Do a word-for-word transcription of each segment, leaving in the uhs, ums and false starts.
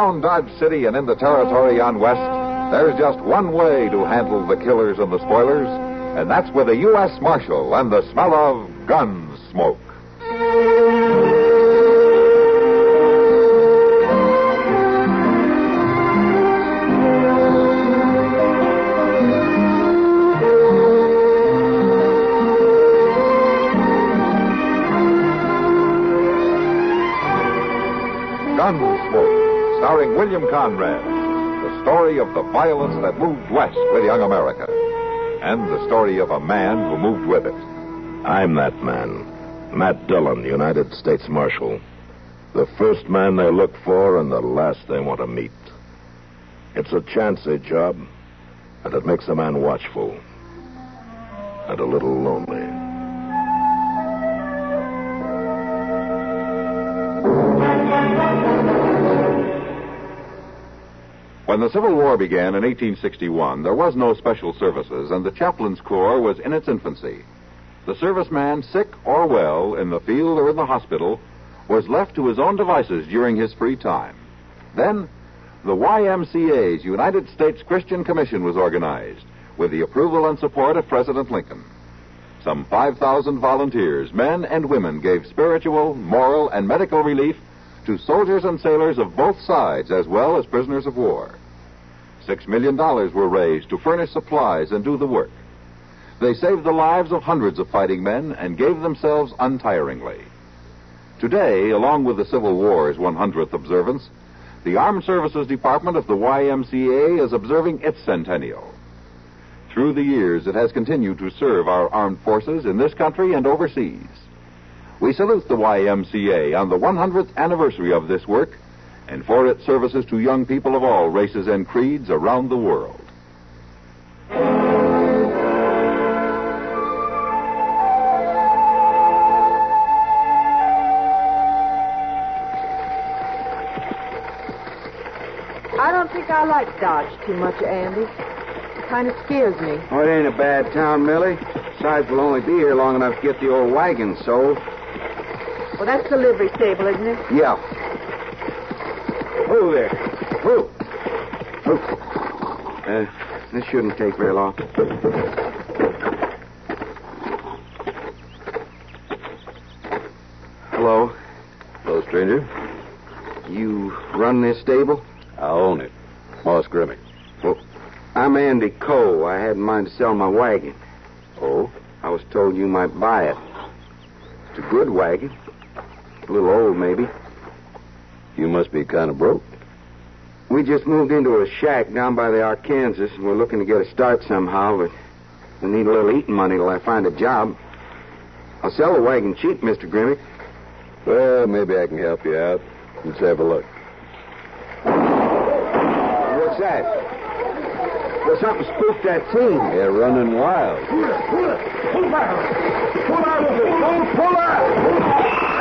around Dodge City and in the territory on West, there's just one way to handle the killers and the spoilers, and that's with a U S Marshal and the smell of gun smoke. Gunsmoke, starring William Conrad, the story of the violence that moved west with young America, and the story of a man who moved with it. I'm that man, Matt Dillon, United States Marshal. The first man they look for and the last they want to meet. It's a chancy job, and it makes a man watchful and a little lonely. When the Civil War began in eighteen sixty-one, there was no special services, and the Chaplains Corps was in its infancy. The serviceman, sick or well, in the field or in the hospital, was left to his own devices during his free time. Then, the Y M C A's United States Christian Commission was organized, with the approval and support of President Lincoln. Some five thousand volunteers, men and women, gave spiritual, moral, and medical relief to soldiers and sailors of both sides, as well as prisoners of war. Six million dollars were raised to furnish supplies and do the work. They saved the lives of hundreds of fighting men and gave themselves untiringly. Today, along with the Civil War's one hundredth observance, the Armed Services Department of the Y M C A is observing its centennial. Through the years, it has continued to serve our armed forces in this country and overseas. We salute the Y M C A on the one hundredth anniversary of this work and for its services to young people of all races and creeds around the world. I don't think I like Dodge too much, Andy. It kind of scares me. Oh, it ain't a bad town, Millie. Besides, we'll only be here long enough to get the old wagon sold. Well, that's the livery stable, isn't it? Yeah. Whoa there. Whoa. Whoa. Uh, this shouldn't take very long. Hello. Hello, stranger. You run this stable? I own it. Moss Grimmick. Well, I'm Andy Coe. I had in mind to sell my wagon. Oh? I was told you might buy it. It's a good wagon. A little old, maybe. You must be kind of broke. We just moved into a shack down by the Arkansas, and we're looking to get a start somehow, but we need a little eating money till I find a job. I'll sell the wagon cheap, Mister Grimmick. Well, maybe I can help you out. Let's have a look. What's that? Well, something spooked that team. They're running wild. Pull it, pull it. Pull it out. Pull out of it. Don't pull out.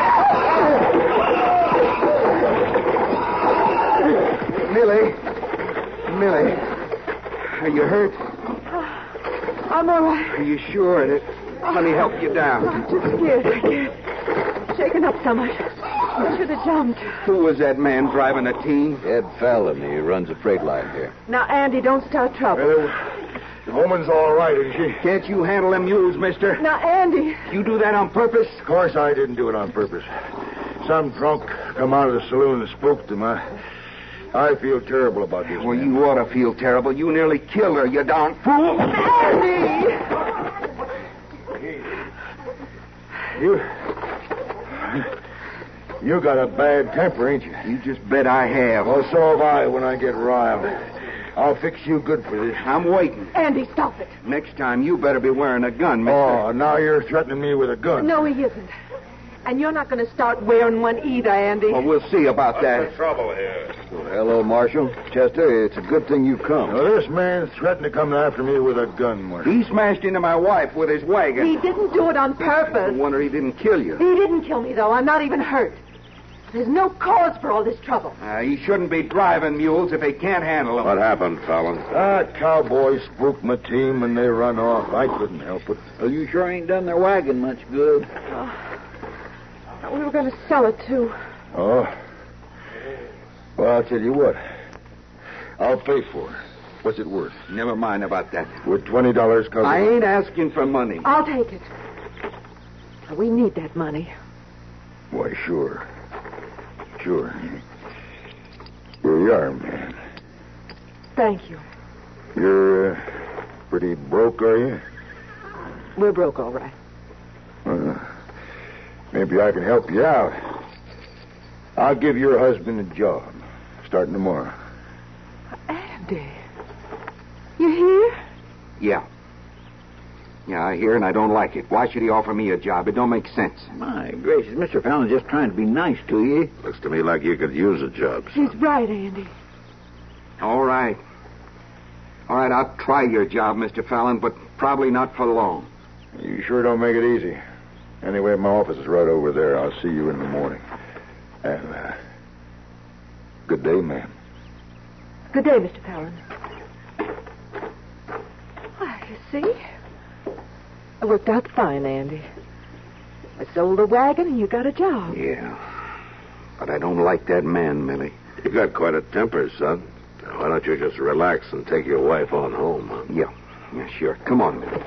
Millie. Millie. Are you hurt? I'm all right. Are you sure that let me help you down? I'm too scared. I can't. Shaken up so much. I should have jumped. Who was that man driving the team? Ed Fallon. He runs a freight line here. Now, Andy, don't start trouble. Well, the woman's all right, isn't she? Can't you handle them mules, mister? Now, Andy. You do that on purpose? Of course I didn't do it on purpose. Some drunk come out of the saloon and spooked him. I, I feel terrible about this. Well, man. you ought to feel terrible. You nearly killed her, you darn fool. Andy! You... You got a bad temper, ain't you? You just bet I have. Well, so have I when I get riled. I'll fix you good for this. I'm waiting. Andy, stop it. Next time, you better be wearing a gun, mister. Oh, now you're threatening me with a gun. No, he isn't. And you're not going to start wearing one either, Andy. Well, we'll see about that. What's the trouble here? Well, hello, Marshal. Chester, it's a good thing you've come. Now, this man threatened to come after me with a gun, Marshal. He smashed into my wife with his wagon. He didn't do it on No purpose. wonder he didn't kill you. He didn't kill me, though. I'm not even hurt. There's no cause for all this trouble. Uh, he shouldn't be driving mules if he can't handle them. What happened, Fallon? That cowboy spooked my team and they run off. I couldn't help it. Well, you sure ain't done their wagon much good. Oh, we were going to sell it, too. Oh. Well, I'll tell you what. I'll pay for it. What's it worth? Never mind about that. Would twenty dollars cover I it? ain't asking for money. I'll take it. We need that money. Why, sure. Sure. Here you are, man. Thank you. You're uh, pretty broke, are you? We're broke, all right. Uh, maybe I can help you out. I'll give your husband a job, starting tomorrow. Andy, you here? Yeah. Yeah, I hear, and I don't like it. Why should he offer me a job? It don't make sense. My gracious, Mister Fallon's just trying to be nice to you. Looks to me like you could use a job. He's right, Andy. All right. All right, I'll try your job, Mister Fallon, but probably not for long. You sure don't make it easy. Anyway, my office is right over there. I'll see you in the morning. And, uh, good day, ma'am. Good day, Mister Fallon. Why, you see? It worked out fine, Andy. I sold a wagon and you got a job. Yeah. But I don't like that man, Millie. You got quite a temper, son. Why don't you just relax and take your wife on home? Huh? Yeah. Yeah, sure. Come on, Millie.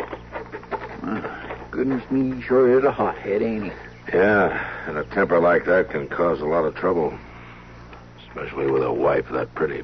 My goodness me, he sure is a hothead, ain't he? Yeah, and a temper like that can cause a lot of trouble. Especially with a wife that pretty.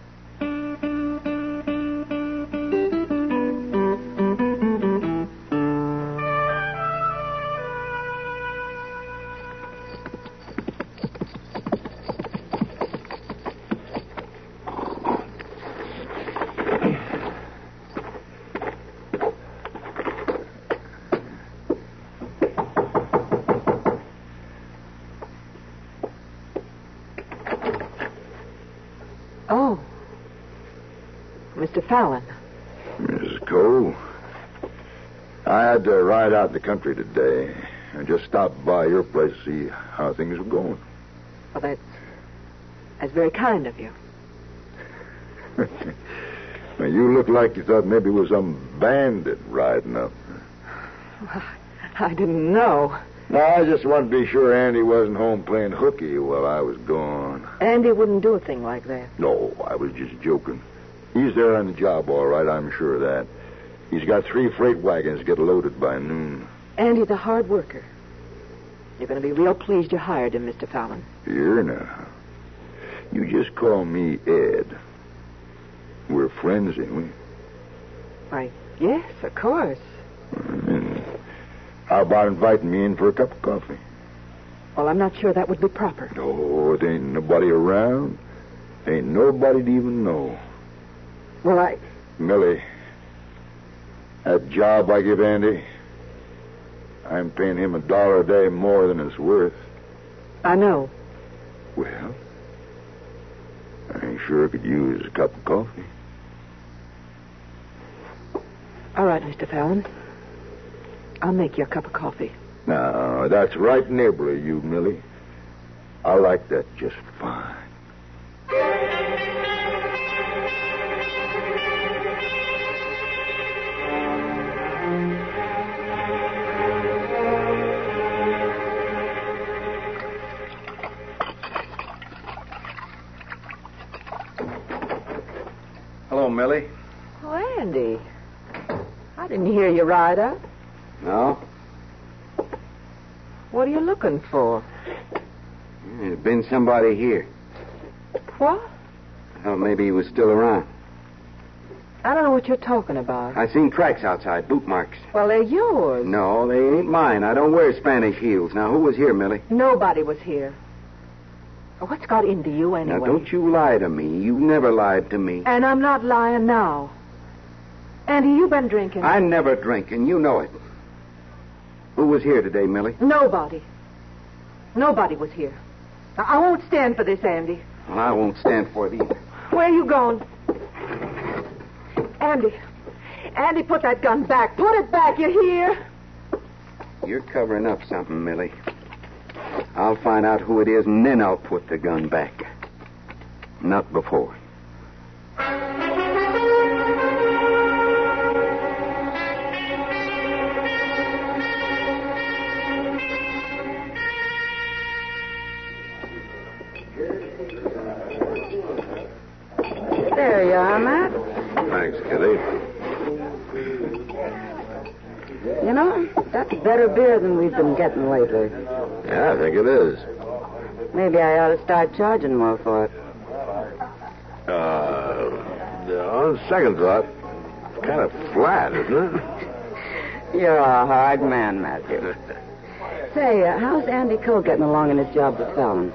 Oh. Mister Fallon. Missus Cole, I had to ride out in the country today and just stopped by your place to see how things were going. Well, that's, that's very kind of you. Now, you look like you thought maybe it was some bandit riding up. I didn't know. No, I just wanted to be sure Andy wasn't home playing hooky while I was gone. Andy wouldn't do a thing like that. No, I was just joking. He's there on the job, all right, I'm sure of that. He's got three freight wagons to get loaded by noon. Andy's a hard worker. You're going to be real pleased you hired him, Mister Fallon. Here now. You just call me Ed. We're friends, ain't we? Why, yes, of course. And how about inviting me in for a cup of coffee? Well, I'm not sure that would be proper. No, it ain't nobody around. Ain't nobody to even know. Well, I... Millie, that job I give Andy, I'm paying him a dollar a day more than it's worth. I know. Well, I ain't sure I could use a cup of coffee. All right, Mister Fallon. I'll make you a cup of coffee. Now, that's right neighborly, you, Millie. I like that just fine. Hello, Millie. Oh, Andy. I didn't hear you ride up. No? What are you looking for? There's been somebody here. What? Oh, maybe he was still around. I don't know what you're talking about. I seen tracks outside, boot marks. Well, they're yours. No, they ain't mine. I don't wear Spanish heels. Now, who was here, Millie? Nobody was here. What's got into you anyway? Now, don't you lie to me. You've never lied to me. And I'm not lying now. Andy, you've been drinking. I never drink, and you know it. Who was here today, Millie? Nobody. Nobody was here. Now, I won't stand for this, Andy. Well, I won't stand for it either. Where are you going? Andy. Andy, put that gun back. Put it back, you hear? You're covering up something, Millie. I'll find out who it is, and then I'll put the gun back. Not before. Matt. Thanks, Kitty. You know, that's better beer than we've been getting lately. Yeah, I think it is. Maybe I ought to start charging more for it. Uh, on second thought, it's kind of flat, isn't it? You're a hard man, Matthew. Say, uh, how's Andy Cole getting along in his job with Fallon?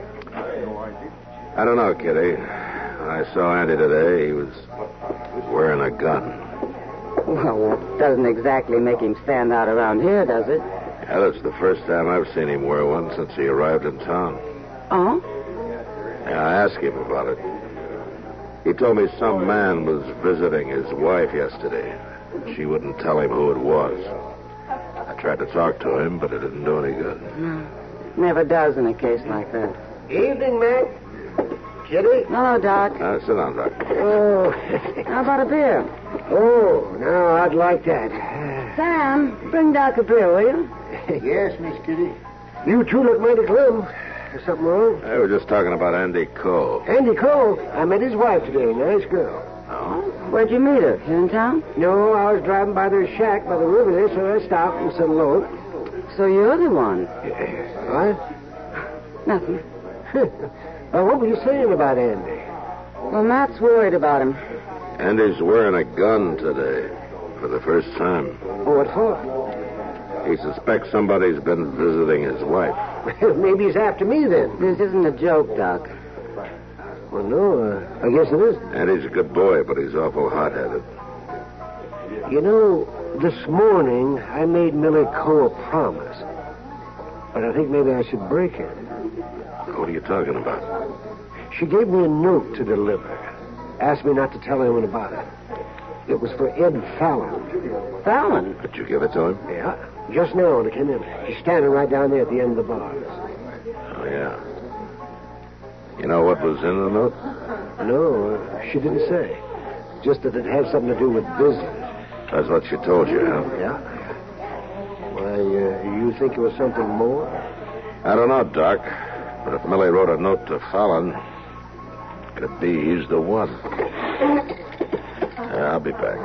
I don't know, Kitty. I saw Andy today. He was wearing a gun. Well, that doesn't exactly make him stand out around here, does it? Yeah, that's the first time I've seen him wear one since he arrived in town. Oh? Yeah, I asked him about it. He told me some man was visiting his wife yesterday. She wouldn't tell him who it was. I tried to talk to him, but it didn't do any good. No. Never does in a case like that. Evening, Mac. Kitty? Hello, Doc. Uh, sit down, Doc. Oh. How about a beer? Oh, no, I'd like that. Sam, bring Doc a beer, will you? Yes, Miss Kitty. You two look mighty glum. Is something wrong? Hey, we're just talking about Andy Cole. Andy Cole. I met his wife today. Nice girl. Oh? Where'd you meet her? Here in town? No, I was driving by their shack by the river there, so I stopped and said hello. So you're the one. What? Nothing. Well, what were you saying about Andy? Well, Matt's worried about him. Andy's wearing a gun today for the first time. Oh, what for? He suspects somebody's been visiting his wife. Maybe he's after me then. This isn't a joke, Doc. Well, no, uh, I guess it isn't. Andy's a good boy, but he's awful hot-headed. You know, this morning I made Millie Coe a promise. But I think maybe I should break it. What are you talking about? She gave me a note to deliver. Asked me not to tell anyone about it. It was for Ed Fallon. Fallon? Did you give it to him? Yeah, just now when I came in. He's standing right down there at the end of the bars. Oh, yeah. You know what was in the note? No, uh, she didn't say. Just that it had something to do with business. That's what she told you, huh? Yeah. Why, uh, you think it was something more? I don't know, Doc. But if Millie wrote a note to Fallon, could be he's the one. Yeah, I'll be back.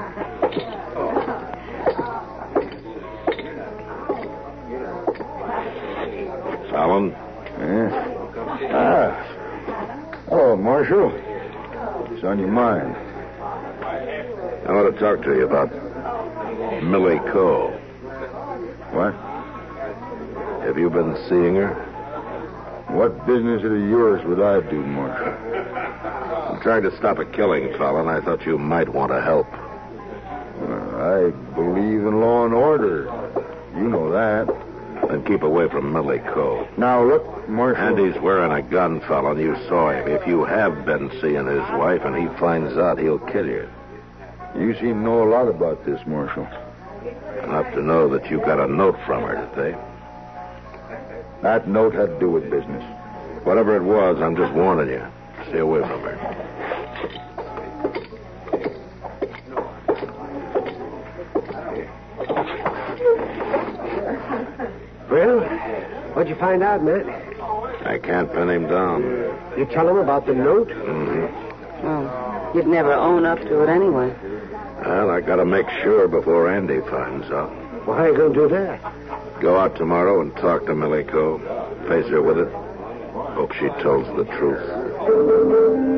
Fallon? Yeah? Ah. Oh, Marshal. It's on your mind. I want to talk to you about Millie Coe. What? Have you been seeing her? What business of yours would I do, Marshal? I'm trying to stop a killing, Fallon. I thought you might want to help. Well, I believe in law and order. You know that. Then keep away from Millie Coe. Now, look, Marshal. Andy's wearing a gun, Fallon. You saw him. If you have been seeing his wife and he finds out, he'll kill you. You seem to know a lot about this, Marshal. Enough to know that you got a note from her, did they? That note had to do with business. Whatever it was, I'm just warning you. Stay away from her. Well, what'd you find out, Matt? I can't pin him down. You tell him about the note? Mm-hmm. Well, you'd never own up to it anyway. Well, I gotta make sure before Andy finds out. Well, how are you going to do that? Go out tomorrow and talk to Millie Coe. Face her with it. Hope she tells the truth.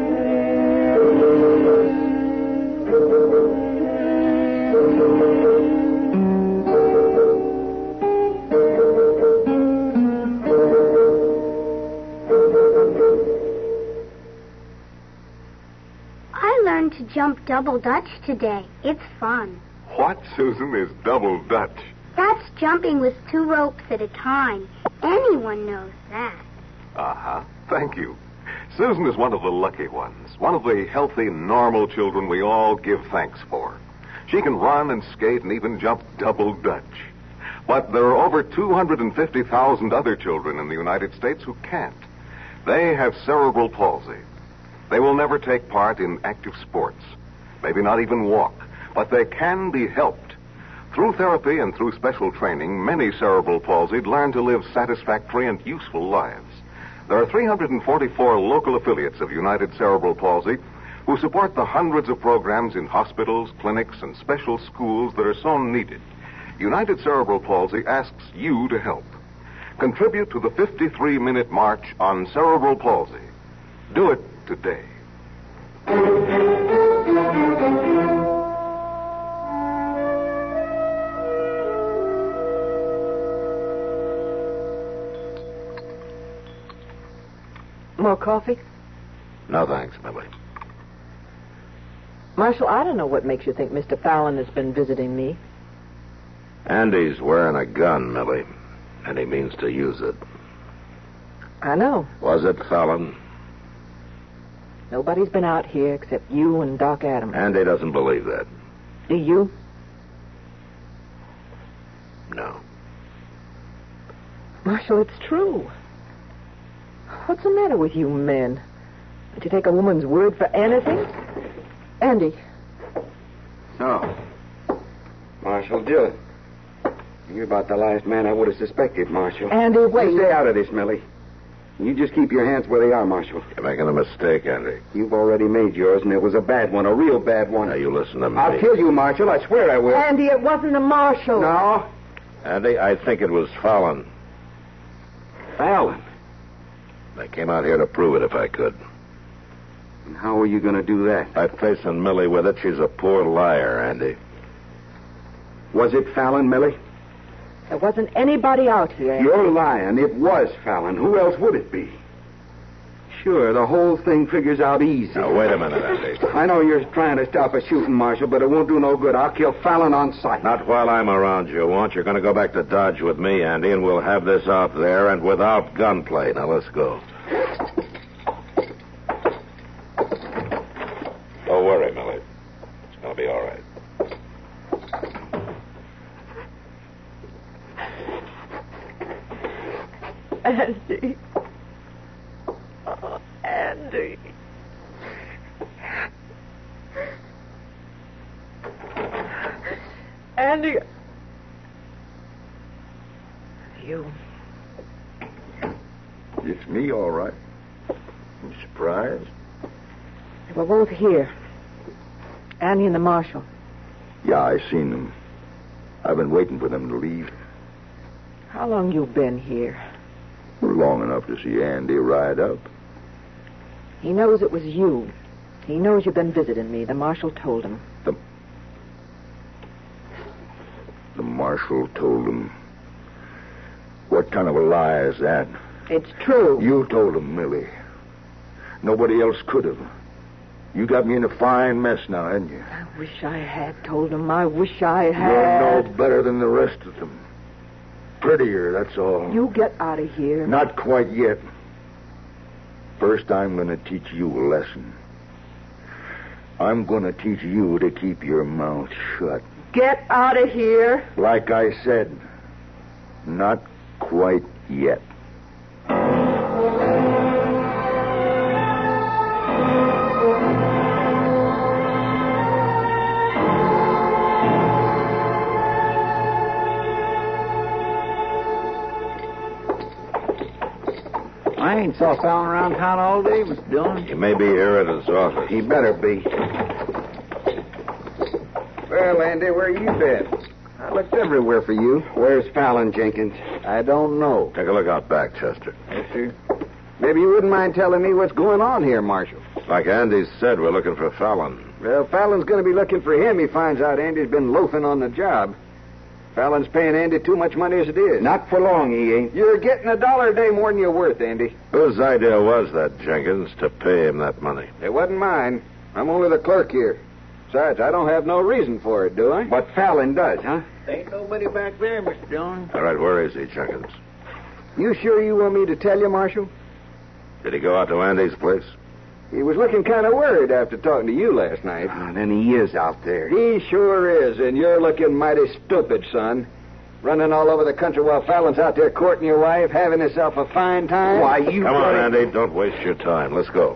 I learned to jump double Dutch today. It's fun. What, Susan, is double Dutch? That's jumping with two ropes at a time. Anyone knows that. Uh-huh. Thank you. Susan is one of the lucky ones, one of the healthy, normal children we all give thanks for. She can run and skate and even jump double Dutch. But there are over two hundred fifty thousand other children in the United States who can't. They have cerebral palsy. They will never take part in active sports, maybe not even walk, but they can be helped. Through therapy and through special training, many cerebral palsied learn to live satisfactory and useful lives. There are three hundred forty-four local affiliates of United Cerebral Palsy who support the hundreds of programs in hospitals, clinics, and special schools that are so needed, United Cerebral Palsy asks you to help. Contribute to the fifty-three minute March on cerebral palsy. Do it today. More coffee? No, thanks, Millie. Marshal, I don't know what makes you think Mister Fallon has been visiting me. Andy's wearing a gun, Millie, and he means to use it. I know. Was it Fallon? Nobody's been out here except you and Doc Adams. Andy doesn't believe that. Do you? No. Marshal, it's true. What's the matter with you men? Don't you take a woman's word for anything? Andy. No. Marshal Dillon. You're about the last man I would have suspected, Marshal. Andy, wait. You stay out of this, Millie. You just keep your hands where they are, Marshal. You're making a mistake, Andy. You've already made yours, and it was a bad one, a real bad one. Now, you listen to me. I'll kill you, Marshal. I swear I will. Andy, it wasn't the Marshal. No? Andy, I think it was Fallon. Fallon? I came out here to prove it if I could. And how are you going to do that? By facing Millie with it, she's a poor liar, Andy. Was it Fallon, Millie? There wasn't anybody out here. You're lying. It was Fallon. Who else would it be? Sure, the whole thing figures out easy. Now, wait a minute, Andy. I know you're trying to stop a shooting, Marshal, but it won't do no good. I'll kill Fallon on sight. Not while I'm around, you won't. You're going to go back to Dodge with me, Andy, and we'll have this out there and without gunplay. Now, let's go. Don't worry, Millie. It's going to be all right. Andy. Oh, Andy. Andy. You. It's me, all right. You surprised? We're both here. Andy and the Marshal. Yeah, I seen them. I've been waiting for them to leave. How long you been here? Long enough to see Andy ride up. He knows it was you. He knows you've been visiting me. The Marshal told him. The, the Marshal told him. What kind of a lie is that? It's true. You told him, Millie. Nobody else could have. You got me in a fine mess now, hadn't you? I wish I had told him. I wish I had. You're no better than the rest of them. Prettier, that's all. You get out of here. Not quite yet. First, I'm going to teach you a lesson. I'm going to teach you to keep your mouth shut. Get out of here. Like I said, not quite yet. I ain't saw Fallon around town all day, Mister Dillon. He may be here at his office. He better be. Well, Andy, where you been? I looked everywhere for you. Where's Fallon, Jenkins? I don't know. Take a look out back, Chester. Yes, sir. Maybe you wouldn't mind telling me what's going on here, Marshal. Like Andy said, we're looking for Fallon. Well, Fallon's going to be looking for him. He finds out Andy's been loafing on the job. Fallon's paying Andy too much money as it is. Not for long, he ain't. You're getting a dollar a day more than you're worth, Andy. Whose idea was that, Jenkins, to pay him that money? It wasn't mine. I'm only the clerk here. Besides, I don't have no reason for it, do I? But Fallon does, huh? Ain't nobody back there, Mister Dillon. All right, where is he, Jenkins? You sure you want me to tell you, Marshal? Did he go out to Andy's place? He was looking kind of worried after talking to you last night. Ah, then he is out there. He sure is, and you're looking mighty stupid, son. Running all over the country while Fallon's out there courting your wife, having himself a fine time. Why, you... Come on, Andy. Don't waste your time. Let's go.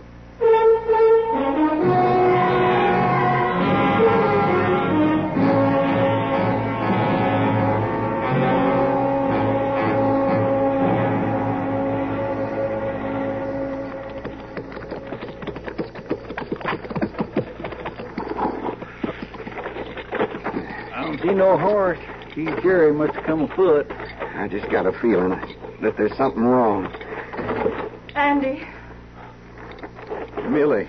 I don't see no horse. Chief Jerry must have come afoot. I just got a feeling that there's something wrong. Andy. Millie.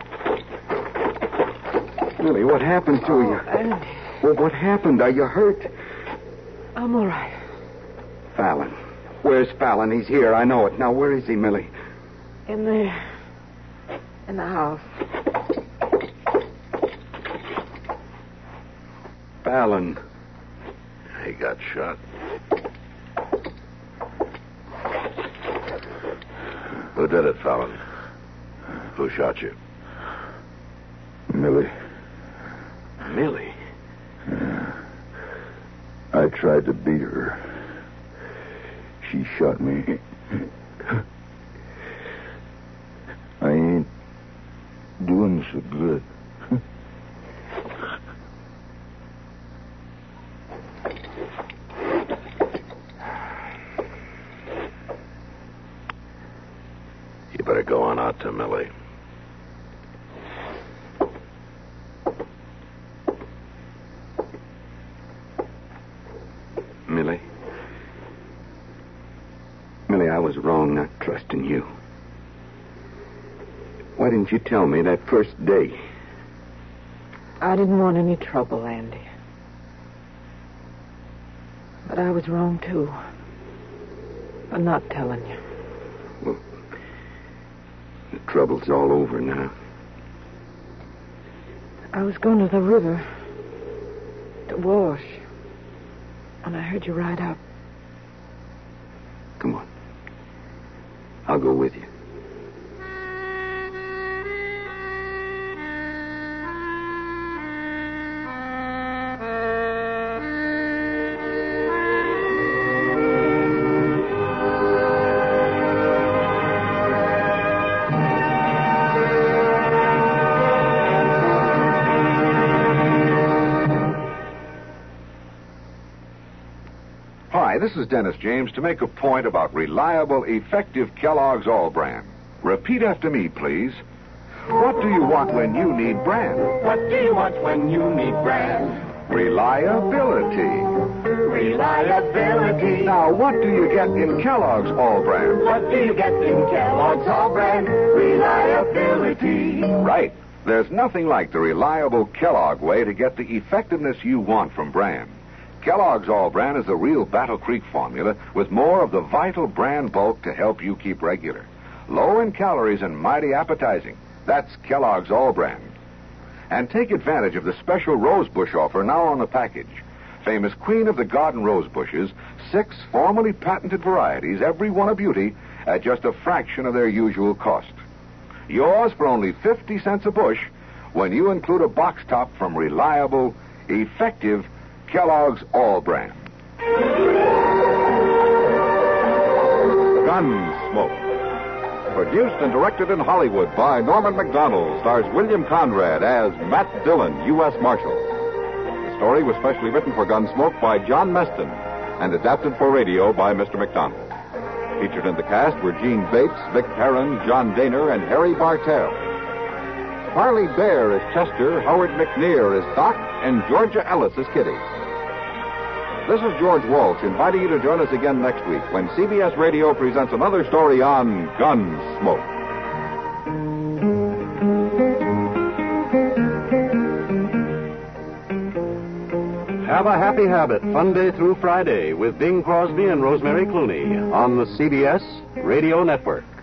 Millie, what happened to you? Andy. Well, what happened? Are you hurt? I'm all right. Fallon. Where's Fallon? He's here. I know it. Now, where is he, Millie? In there. In the house. Fallon. He got shot. Who did it, Fallon? Who shot you? Millie. Millie? Yeah. I tried to beat her. She shot me. I ain't doing so good. You better go on out to Millie. Millie. Millie, I was wrong not trusting you. Why didn't you tell me that first day? I didn't want any trouble, Andy. But I was wrong, too. For not telling you. Well, the trouble's all over now. I was going to the river to wash when I heard you ride up. Come on. I'll go with you. Hi, this is Dennis James to make a point about reliable, effective Kellogg's All Brand. Repeat after me, please. What do you want when you need brand? What do you want when you need brand? Reliability. Reliability. Now, what do you get in Kellogg's All Brand? What do you get in Kellogg's All Brand? Reliability. Right. There's nothing like the reliable Kellogg way to get the effectiveness you want from brand. Kellogg's All Brand is the real Battle Creek formula with more of the vital brand bulk to help you keep regular. Low in calories and mighty appetizing. That's Kellogg's All Brand. And take advantage of the special rose bush offer now on the package. Famous Queen of the Garden rose bushes, six formally patented varieties, every one a beauty, at just a fraction of their usual cost. Yours for only fifty cents a bush when you include a box top from reliable, effective Kellogg's All Brand. Gunsmoke. Produced and directed in Hollywood by Norman Macdonald, stars William Conrad as Matt Dillon, U S Marshal. The story was specially written for Gunsmoke by John Meston and adapted for radio by Mister Macdonald. Featured in the cast were Gene Bates, Vic Perrin, John Daner, and Harry Bartell. Harley Bear as Chester, Howard McNear as Doc, and Georgia Ellis as Kitty. This is George Walsh inviting you to join us again next week when C B S Radio presents another story on Gunsmoke. Have a Happy Habit, Sunday through Friday with Bing Crosby and Rosemary Clooney on the C B S Radio Network.